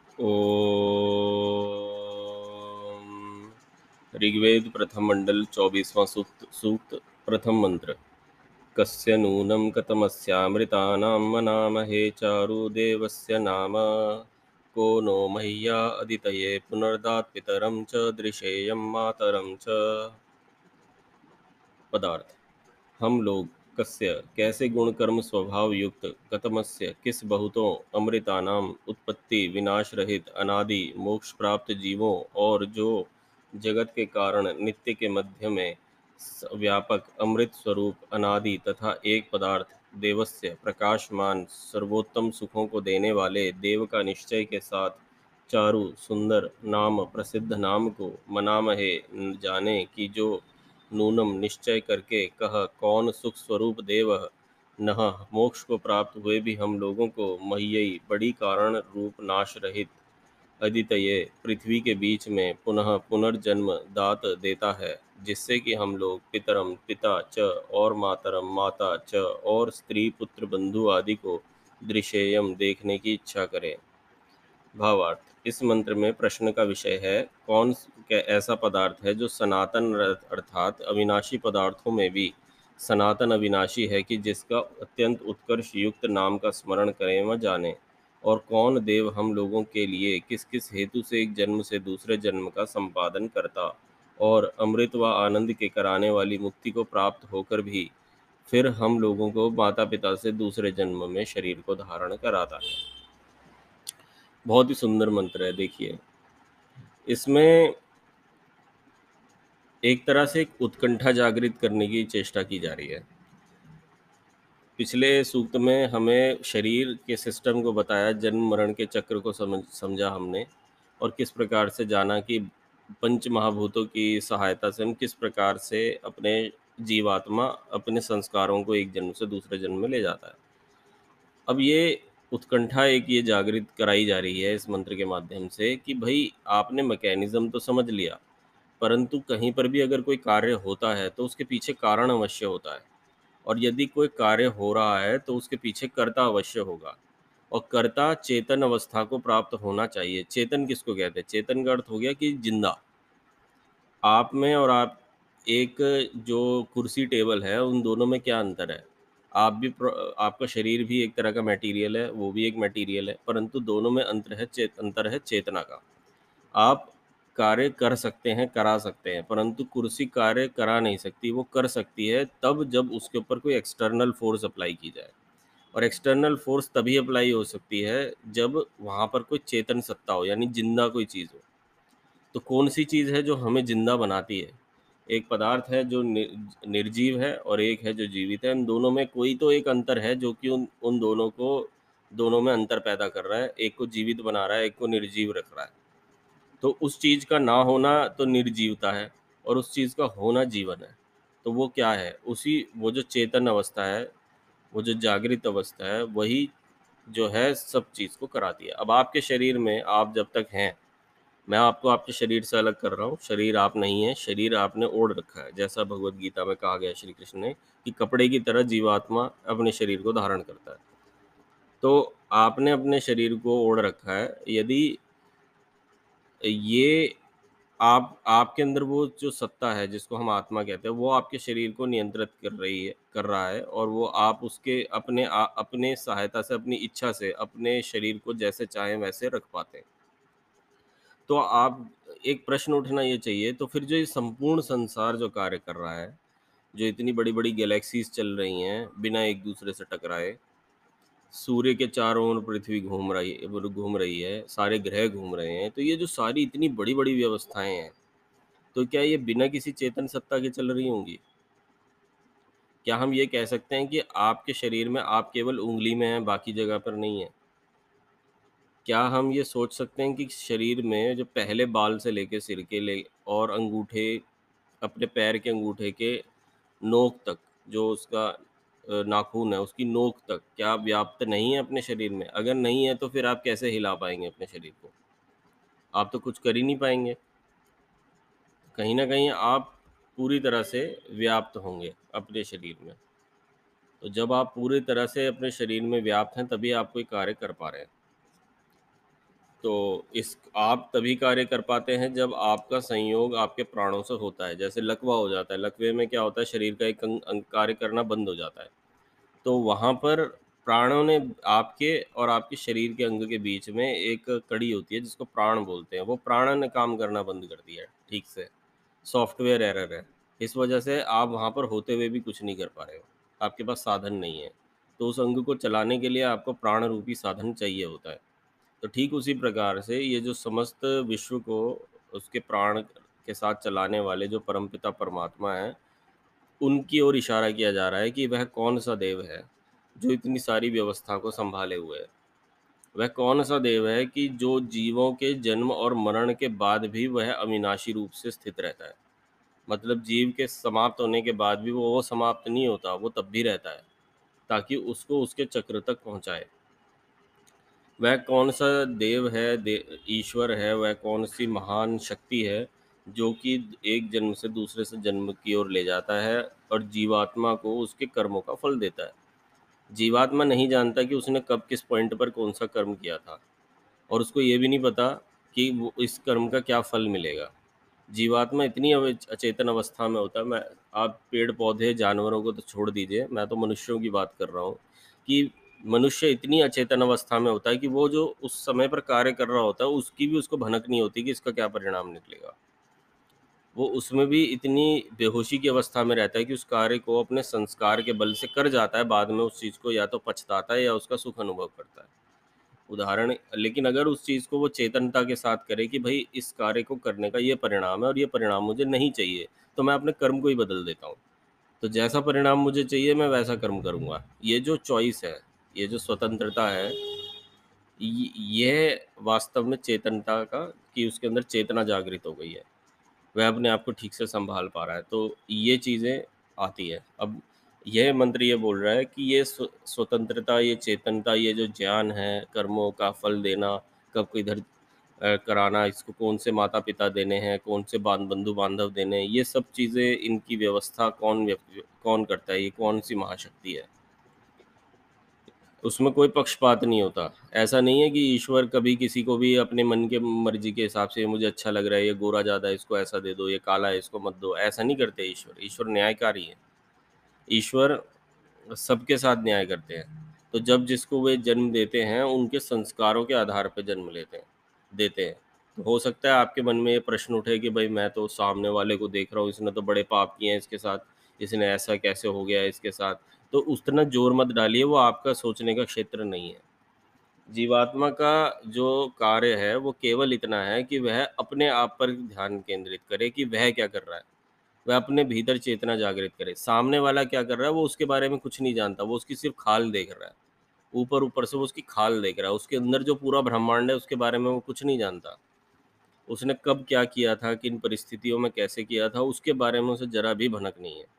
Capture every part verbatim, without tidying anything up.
ओम। ऋग्वेद प्रथम मंडल चौबीसवां सूक्त सूक्त प्रथम मंत्र। कस्य नूनं कतमस्यामृतानां मनामहे चारु देवस्य नाम। को नो मह्या अदितये पुनर्दात् पितरं च दृशेयं मातरं च। पदार्थ। हम लोग कस्य कैसे गुण कर्म स्वभाव युक्त कतमस्य किस बहुतों अमृतानाम उत्पत्ति विनाश रहित अनादि मोक्ष प्राप्त जीवों और जो जगत के कारण नित्य के मध्य में स- व्यापक अमृत स्वरूप अनादि तथा एक पदार्थ देवस्य प्रकाशमान सर्वोत्तम सुखों को देने वाले देव का निश्चय के साथ चारु सुंदर नाम प्रसिद्ध नाम को मनामहे जाने कि जो नूनम निश्चय करके कह कौन सुख स्वरूप देव नह मोक्ष को प्राप्त हुए भी हम लोगों को मह्यई बड़ी कारण रूप नाश रहित अदितये पृथ्वी के बीच में पुनः पुनर्जन्म दात देता है, जिससे कि हम लोग पितरम पिता च और मातरम माता च और स्त्री पुत्र बंधु आदि को दृशेयम देखने की इच्छा करें। भावार्थ। इस मंत्र में प्रश्न का विषय है कौन क्या ऐसा पदार्थ है जो सनातन अर्थात अविनाशी पदार्थों में भी सनातन अविनाशी है कि जिसका अत्यंत उत्कर्ष युक्त नाम का स्मरण करें व जाने। और कौन देव हम लोगों के लिए किस किस हेतु से एक जन्म से दूसरे जन्म का संपादन करता और अमृत व आनंद के कराने वाली मुक्ति को प्राप्त होकर भी फिर हम लोगों को माता पिता से दूसरे जन्म में शरीर को धारण कराता है। बहुत ही सुंदर मंत्र है। देखिए, इसमें एक तरह से एक उत्कंठा जागृत करने की चेष्टा की जा रही है। पिछले सूक्त में हमें शरीर के सिस्टम को बताया, जन्म मरण के चक्र को समझ समझा हमने, और किस प्रकार से जाना कि पंच महाभूतों की सहायता से हम किस प्रकार से अपने जीवात्मा अपने संस्कारों को एक जन्म से दूसरे जन्म में ले जाता है। अब ये उत्कंठा एक ये जागृत कराई जा रही है इस मंत्र के माध्यम से कि भाई आपने मैकेनिज्म तो समझ लिया, परंतु कहीं पर भी अगर कोई कार्य होता है तो उसके पीछे कारण अवश्य होता है, और यदि कोई कार्य हो रहा है तो उसके पीछे कर्ता अवश्य होगा, और कर्ता चेतन अवस्था को प्राप्त होना चाहिए। चेतन किसको कहते हैं? चेतन का अर्थ हो गया कि जिंदा। आप में और आप एक जो कुर्सी टेबल है उन दोनों में क्या अंतर है? आप भी प्र- आपका शरीर भी एक तरह का मटेरियल है, वो भी एक मटेरियल है, परंतु दोनों में अंतर है चेत अंतर है चेतना का। आप कार्य कर सकते हैं, करा सकते हैं, परंतु कुर्सी कार्य करा नहीं सकती। वो कर सकती है तब जब उसके ऊपर कोई एक्सटर्नल फोर्स अप्लाई की जाए, और एक्सटर्नल फोर्स तभी अप्लाई हो सकती है जब वहाँ पर कोई चेतन सत्ता हो, यानी जिंदा कोई चीज़ हो। तो कौन सी चीज़ है जो हमें जिंदा बनाती है? एक पदार्थ है जो नि- निर्जीव है और एक है जो जीवित है। इन दोनों में कोई तो एक अंतर है जो कि उन उन दोनों को दोनों में अंतर पैदा कर रहा है, एक को जीवित बना रहा है, एक को निर्जीव रख रहा है। तो उस चीज़ का ना होना तो निर्जीवता है, और उस चीज़ का होना जीवन है। तो वो क्या है? उसी वो जो चेतन अवस्था है, वो जो जागृत अवस्था है, वही जो है सब चीज़ को कराती है। अब आपके शरीर में आप जब तक हैं, मैं आपको आपके शरीर से अलग कर रहा हूँ, शरीर आप नहीं है, शरीर आपने ओढ़ रखा है। जैसा भगवत गीता में कहा गया श्री कृष्ण ने कि कपड़े की तरह जीवात्मा अपने शरीर को धारण करता है। तो आपने अपने शरीर को ओढ़ रखा है। यदि ये आप आपके अंदर वो जो सत्ता है जिसको हम आत्मा कहते हैं, वो आपके शरीर को नियंत्रित कर रही है कर रहा है, और वो आप उसके अपने आ, अपने सहायता से, अपनी इच्छा से अपने शरीर को जैसे चाहें वैसे रख पाते हैं। तो आप एक प्रश्न उठना ये चाहिए, तो फिर जो ये संपूर्ण संसार जो कार्य कर रहा है, जो इतनी बड़ी बड़ी गैलेक्सीज चल रही हैं बिना एक दूसरे से टकराए, सूर्य के चारों ओर पृथ्वी घूम रही घूम रही है, सारे ग्रह घूम रहे हैं, तो ये जो सारी इतनी बड़ी बड़ी व्यवस्थाएं हैं, तो क्या ये बिना किसी चेतन सत्ता के चल रही होंगी? क्या हम ये कह सकते हैं कि आपके शरीर में आप केवल उंगली में हैं, बाकी जगह पर नहीं है? क्या हम ये सोच सकते हैं कि शरीर में जो पहले बाल से लेके सिर के ले और अंगूठे, अपने पैर के अंगूठे के नोक तक, जो उसका अ, नाखून है उसकी नोक तक, क्या व्याप्त नहीं है अपने शरीर में? अगर नहीं है तो फिर आप कैसे हिला पाएंगे अपने शरीर को? आप तो कुछ कर ही नहीं पाएंगे। कहीं ना कहीं आप पूरी तरह से व्याप्त होंगे अपने शरीर में। तो जब आप पूरी तरह से अपने शरीर में व्याप्त हैं तभी आप कोई कार्य कर पा रहे हैं। तो इस आप तभी कार्य कर पाते हैं जब आपका संयोग आपके प्राणों से होता है। जैसे लकवा हो जाता है, लकवे में क्या होता है, शरीर का एक अंग अंग कार्य करना बंद हो जाता है। तो वहाँ पर प्राणों ने आपके और आपके शरीर के अंग के बीच में एक कड़ी होती है जिसको प्राण बोलते हैं, वो प्राण ने काम करना बंद कर दिया है ठीक से, सॉफ्टवेयर एरर है। इस वजह से आप वहाँ पर होते हुए भी कुछ नहीं कर पा रहे हो, आपके पास साधन नहीं है। तो उस अंग को चलाने के लिए आपको प्राण रूपी साधन चाहिए होता है। तो ठीक उसी प्रकार से ये जो समस्त विश्व को उसके प्राण के साथ चलाने वाले जो परमपिता परमात्मा हैं, उनकी ओर इशारा किया जा रहा है कि वह कौन सा देव है जो इतनी सारी व्यवस्था को संभाले हुए है। वह कौन सा देव है कि जो जीवों के जन्म और मरण के बाद भी वह अविनाशी रूप से स्थित रहता है। मतलब जीव के समाप्त होने के बाद भी वो वो समाप्त नहीं होता, वो तब भी रहता है ताकि उसको उसके चक्र तक पहुंचाए। वह कौन सा देव है, दे, ईश्वर है, वह कौन सी महान शक्ति है जो कि एक जन्म से दूसरे से जन्म की ओर ले जाता है और जीवात्मा को उसके कर्मों का फल देता है। जीवात्मा नहीं जानता कि उसने कब किस पॉइंट पर कौन सा कर्म किया था, और उसको ये भी नहीं पता कि वो इस कर्म का क्या फल मिलेगा। जीवात्मा इतनी अवे अचेतन अवस्था में होता है। मैं आप पेड़ पौधे जानवरों को तो छोड़ दीजिए, मैं तो मनुष्यों की बात कर रहा हूँ कि मनुष्य इतनी अचेतन अवस्था में होता है कि वो जो उस समय पर कार्य कर रहा होता है उसकी भी उसको भनक नहीं होती कि इसका क्या परिणाम निकलेगा। वो उसमें भी इतनी बेहोशी की अवस्था में रहता है कि उस कार्य को अपने संस्कार के बल से कर जाता है, बाद में उस चीज़ को या तो पछताता है या उसका सुख अनुभव करता है। उदाहरण, लेकिन अगर उस चीज़ को वो चेतनता के साथ करे कि भाई इस कार्य को करने का ये परिणाम है और ये परिणाम मुझे नहीं चाहिए, तो मैं अपने कर्म को ही बदल देता हूँ। तो जैसा परिणाम मुझे चाहिए मैं वैसा कर्म करूँगा। ये जो चॉइस है, ये जो स्वतंत्रता है, य- ये वास्तव में चेतनता का, कि उसके अंदर चेतना जागृत हो गई है, वह अपने आप को ठीक से संभाल पा रहा है। तो ये चीज़ें आती है। अब यह मंत्र ये बोल रहा है कि ये स्व स्वतंत्रता, ये चेतनता, ये जो ज्ञान है, कर्मों का फल देना, कब किधर अ, कराना, इसको कौन से माता-पिता देने हैं, कौन से बान बंधु-बांधव देने हैं, ये सब चीज़ें, इनकी व्यवस्था कौन व्यक्ति कौन करता है, ये कौन-सी महाशक्ति है। उसमें कोई पक्षपात नहीं होता। ऐसा नहीं है कि ईश्वर कभी किसी को भी अपने मन के मर्ज़ी के हिसाब से, मुझे अच्छा लग रहा है, ये गोरा ज़्यादा है, इसको ऐसा दे दो, ये काला है, इसको मत दो। ऐसा नहीं करते ईश्वर। ईश्वर न्यायकारी है। ईश्वर सबके साथ न्याय करते हैं। तो जब जिसको वे जन्म देते हैं, उनके संस्कारों के आधार पर जन्म लेते हैं देते हैं। तो हो सकता है आपके मन में ये प्रश्न उठे कि भाई मैं तो सामने वाले को देख रहा हूँ, इसने तो बड़े पाप किए हैं इसके साथ, इसने ऐसा कैसे हो गया है इसके साथ। तो उतना जोर मत डालिए, वो आपका सोचने का क्षेत्र नहीं है। जीवात्मा का जो कार्य है वो केवल इतना है कि वह अपने आप पर ध्यान केंद्रित करे कि वह क्या कर रहा है। वह अपने भीतर चेतना जागृत करे। सामने वाला क्या कर रहा है वो उसके बारे में कुछ नहीं जानता, वो उसकी सिर्फ खाल देख रहा है। ऊपर ऊपर से वो उसकी खाल देख रहा है, उसके अंदर जो पूरा ब्रह्मांड है उसके बारे में वो कुछ नहीं जानता। उसने कब क्या किया था, किन परिस्थितियों में कैसे किया था, उसके बारे में उसे जरा भी भनक नहीं है।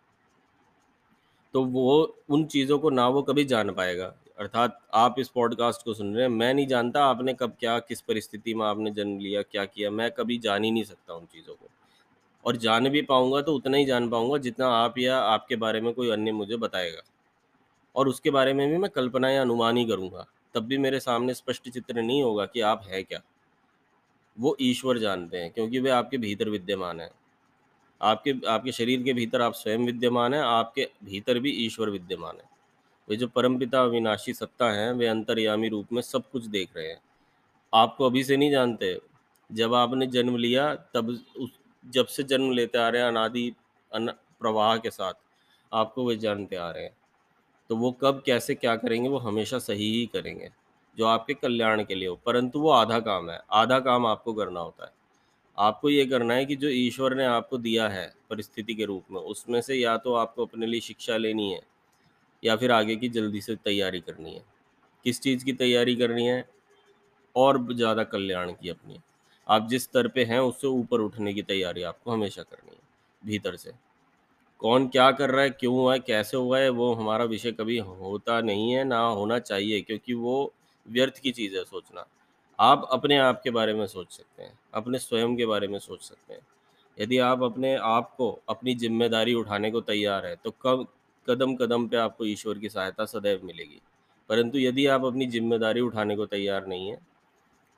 तो वो उन चीज़ों को ना वो कभी जान पाएगा। अर्थात आप इस पॉडकास्ट को सुन रहे हैं, मैं नहीं जानता आपने कब क्या, किस परिस्थिति में आपने जन्म लिया, क्या किया, मैं कभी जान ही नहीं सकता उन चीज़ों को। और जान भी पाऊंगा तो उतना ही जान पाऊंगा जितना आप या आपके बारे में कोई अन्य मुझे बताएगा। और उसके बारे में भी मैं कल्पना या अनुमान ही करूंगा, तब भी मेरे सामने स्पष्ट चित्र नहीं होगा कि आप है क्या। वो ईश्वर जानते हैं, क्योंकि वे आपके भीतर विद्यमान है। आपके आपके शरीर के भीतर आप स्वयं विद्यमान है, आपके भीतर भी ईश्वर विद्यमान है। वे जो परमपिता अविनाशी सत्ता हैं, वे अंतर्यामी रूप में सब कुछ देख रहे हैं। आपको अभी से नहीं जानते। जब आपने जन्म लिया तब उस जब से जन्म लेते आ रहे हैं अनादि अन प्रवाह के साथ, आपको वे जानते आ रहे हैं। तो वो कब कैसे क्या करेंगे वो हमेशा सही ही करेंगे, जो आपके कल्याण के लिए हो। परंतु वो आधा काम है, आधा काम आपको करना होता है। आपको ये करना है कि जो ईश्वर ने आपको दिया है परिस्थिति के रूप में, उसमें से या तो आपको अपने लिए शिक्षा लेनी है या फिर आगे की जल्दी से तैयारी करनी है। किस चीज़ की तैयारी करनी है? और ज़्यादा कल्याण की अपनी। आप जिस स्तर पे हैं उससे ऊपर उठने की तैयारी आपको हमेशा करनी है, भीतर से। कौन क्या कर रहा है, क्यों हुआ है, कैसे हुआ है, वो हमारा विषय कभी होता नहीं है, ना होना चाहिए, क्योंकि वो व्यर्थ की चीज़ है सोचना। आप अपने आप के बारे में सोच सकते हैं, अपने स्वयं के बारे में सोच सकते हैं। यदि आप अपने आप को, अपनी ज़िम्मेदारी उठाने को तैयार हैं, तो कब कदम कदम पे आपको ईश्वर की सहायता सदैव मिलेगी। परंतु यदि आप अपनी ज़िम्मेदारी उठाने को तैयार नहीं हैं,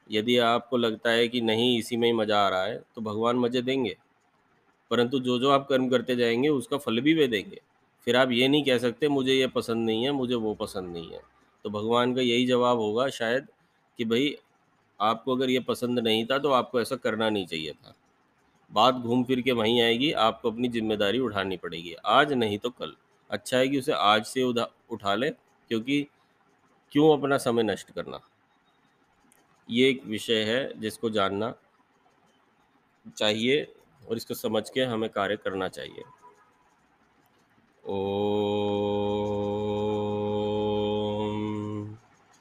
यदि आपको लगता है कि नहीं इसी में ही मज़ा आ रहा है, तो भगवान मज़े देंगे, परंतु जो-जो आप कर्म करते जाएँगे उसका फल भी वे देंगे। फिर आप ये नहीं कह सकते मुझे ये पसंद नहीं है, मुझे वो पसंद नहीं है। तो भगवान का यही जवाब होगा शायद कि भई आपको अगर ये पसंद नहीं था तो आपको ऐसा करना नहीं चाहिए था। बात घूम फिर के वहीं आएगी, आपको अपनी ज़िम्मेदारी उठानी पड़ेगी, आज नहीं तो कल। अच्छा है कि उसे आज से उधा उठा लें, क्योंकि क्यों अपना समय नष्ट करना? ये एक विषय है जिसको जानना चाहिए और इसको समझ के हमें कार्य करना चाहिए। ओ